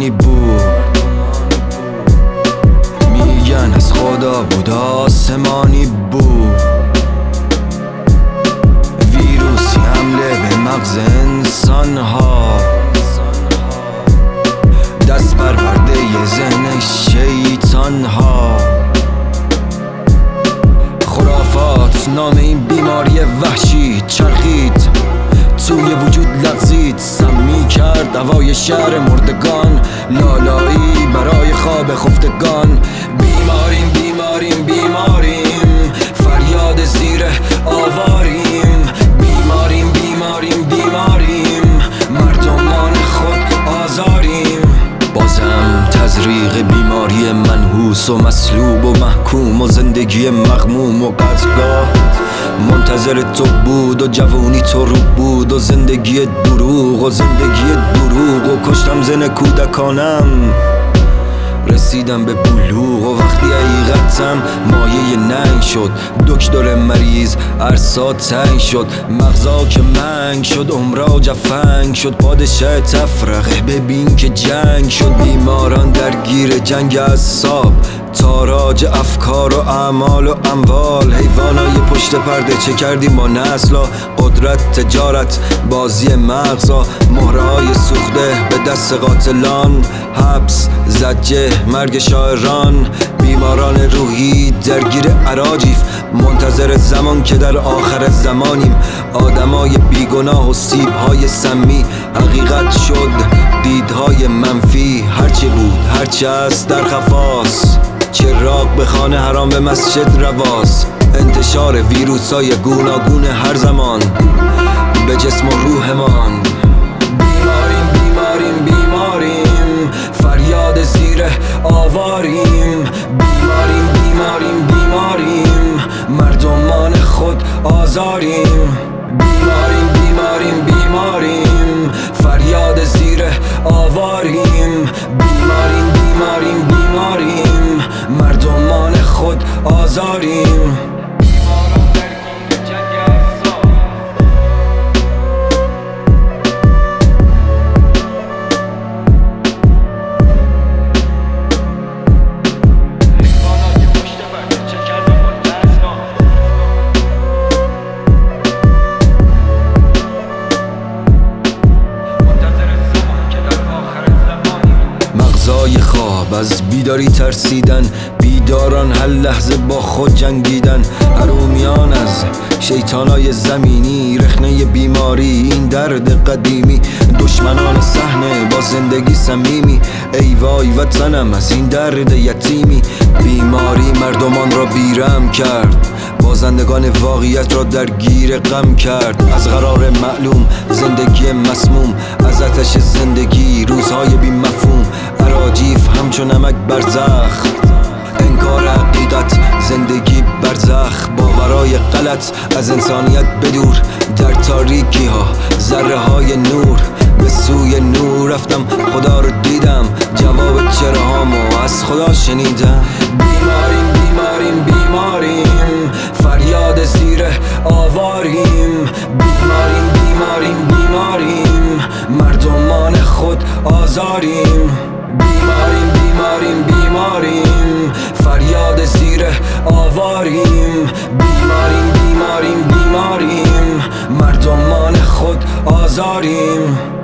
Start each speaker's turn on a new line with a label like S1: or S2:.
S1: مردمانی بود، میگن از خدا بود آسمانی بود. ویروسی حمله به مغز انسان ها، دست بر پرده ذهن شیطان ها. خرافات نام این بیماری وحشی چرخید، توی وجود لغزید، سمی کرد هوای شهر مردگان. لالایی برای خواب خفتگان. بیماریم بیماریم بیماریم، فریاد زیر آواریم. بیماریم بیماریم بیماریم، مردمان خود آزاریم. بازم تزریق بیماری منحوس و مسلوب و محکوم، و زندگی مغموم و قتلگاه منتظر تو بود، و جوانی تو رو بود، و زندگی دروغ و زندگی دروغ. و کشتم زن کودکانم، رسیدم به بلوغ، و وقتی حقیقتم مایه ننگ شد. دکتر مریض عرصا تنگ شد، مغزا که منگ شد، عمرا جفنگ شد. پادشاه تفرقه ببین که جنگ شد. بیماران درگیر جنگ اعصاب، تاراج افکار و اعمال و اموال. حیوانای پشت پرده چه کردیم با نسلا؟ قدرت، تجارت، بازی مغزا. مهرهای سوخته به دست قاتلان، حبس، زجه، مرگ شاعران. بیماران روحی درگیر اراجیف، منتظر زمان که در آخر زمانیم. آدمای بیگناه و سیبهای سمی، حقیقت شد دیدهای منفی. هرچی بود هرچی هست در خفاست، چراغ به خانه حرام به مسجد رواست. انتشار ویروسای گوناگون هر زمان به جسم و روحمان. بیماریم بیماریم بیماریم، فریاد زیر آواریم. بیماریم بیماریم بیماریم، مردمان خود آزاریم. بیماریم بیماریم بیماریم، فریاد زیر آواریم. بیماریم بیماریم بیماریم، مردمان خود آزاریم. مغزای خواب از بیداری ترسیدن، بیداران هر لحظه با خود جنگیدن. حرومیان از شیطانای زمینی، رخنه بیماری این درد قدیمی. دشمنان صحنه با زندگی صمیمی، ای وای وطنم از این درد یتیمی. بیماری مردمان را بیرم کرد، بازندگان واقعیت را درگیر غم کرد. از قرار معلوم زندگی مسموم، از آتش زندگی روزهای بی مفهوم. اراجیف همچون نمک برزخ، انکار حقیقت زندگی برزخ. باورای غلط از انسانیت بدور، در تاریکی ها ذره های نور. به سوی نور رفتم خدا رو دیدم، جواب چراهامو از خدا شنیدم. بیماریم بیماریم بیماریم، فریاد زیر آواریم. بیماریم بیماریم بیماریم، مردمان خود آزاریم. بیماریم بیماریم بیماریم، فریاد زیر آواریم. بیماریم بیماریم بیماریم، مردمان خود آزاریم.